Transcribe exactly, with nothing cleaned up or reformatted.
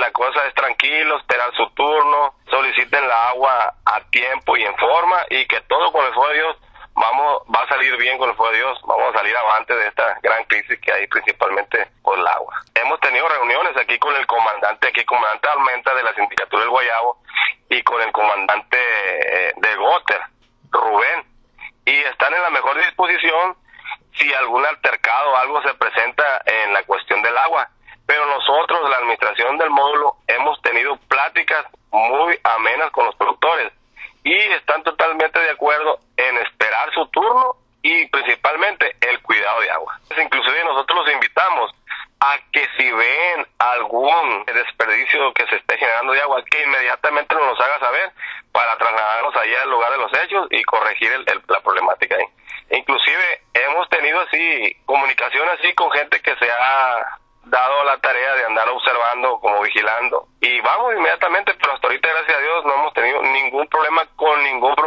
la cosa es tranquilo, esperar su turno, soliciten la agua a tiempo y en forma, y que todo con el favor de Dios vamos va a salir bien con el favor de Dios, vamos a salir avante de esta gran crisis que hay principalmente por el agua. Hemos tenido reuniones aquí con el comandante, aquí comandante Almenta de la Sindicatura del Guayabo y con el comandante eh, de Goter, Rubén, y están en la mejor disposición si algún altercado o algo se presenta en la cuestión del agua. Pero nosotros, la administración del módulo, hemos tenido pláticas muy amenas con los productores y están totalmente de acuerdo en esperar su turno y principalmente el cuidado de agua. Inclusive nosotros los invitamos a que si ven algún desperdicio que se esté generando de agua, que inmediatamente nos haga saber para trasladarnos allá al lugar de los hechos y corregir el, el, la problemática ahí. Inclusive hemos tenido así comunicación así con gente que se ha dado la tarea de andar observando, como vigilando, y vamos inmediatamente, pero hasta ahorita, gracias a Dios, no hemos tenido ningún problema con ningún productor